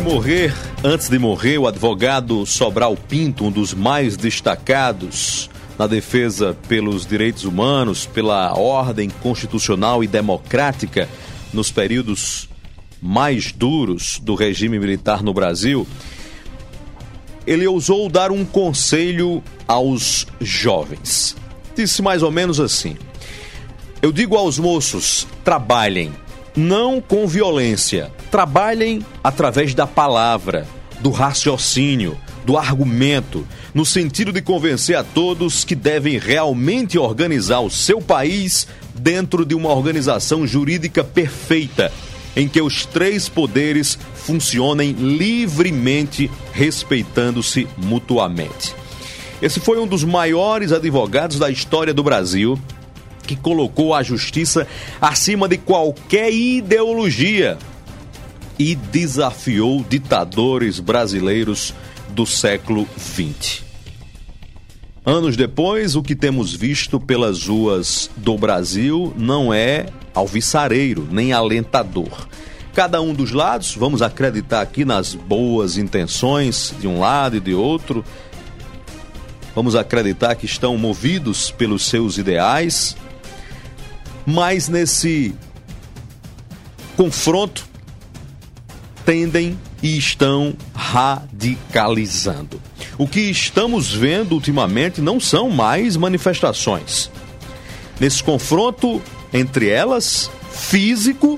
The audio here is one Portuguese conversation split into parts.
Antes de morrer, o advogado Sobral Pinto, um dos mais destacados na defesa pelos direitos humanos, pela ordem constitucional e democrática nos períodos mais duros do regime militar no Brasil, ele ousou dar um conselho aos jovens. Disse mais ou menos assim: eu digo aos moços, trabalhem, não com violência, trabalhem através da palavra, do raciocínio, do argumento, no sentido de convencer a todos que devem realmente organizar o seu país dentro de uma organização jurídica perfeita, em que os três poderes funcionem livremente, respeitando-se mutuamente. Esse foi um dos maiores advogados da história do Brasil, que colocou a justiça acima de qualquer ideologia e desafiou ditadores brasileiros do século XX. Anos depois, o que temos visto pelas ruas do Brasil não é alvissareiro, nem alentador. Cada um dos lados, vamos acreditar aqui nas boas intenções de um lado e de outro, vamos acreditar que estão movidos pelos seus ideais, mas nesse confronto tendem e estão radicalizando. O que estamos vendo ultimamente não são mais manifestações. Nesse confronto entre elas, físico,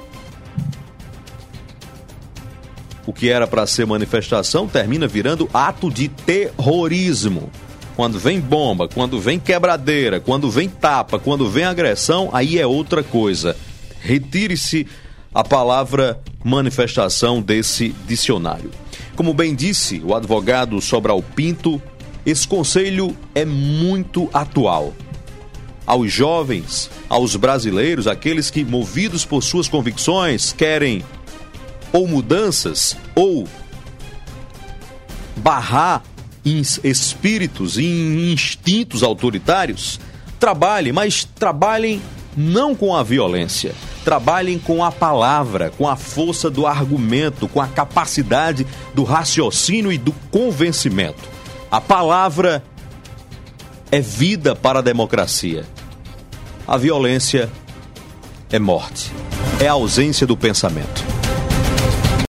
o que era para ser manifestação termina virando ato de terrorismo. Quando vem bomba, quando vem quebradeira, quando vem tapa, quando vem agressão, aí é outra coisa. Retire-se a palavra manifestação desse dicionário. Como bem disse o advogado Sobral Pinto, esse conselho é muito atual. Aos jovens, aos brasileiros, aqueles que, movidos por suas convicções, querem ou mudanças ou barrar em espíritos e em instintos autoritários, trabalhem, mas trabalhem não com a violência, trabalhem com a palavra, com a força do argumento, com a capacidade do raciocínio e do convencimento. A palavra é vida para a democracia. A violência é morte, é a ausência do pensamento.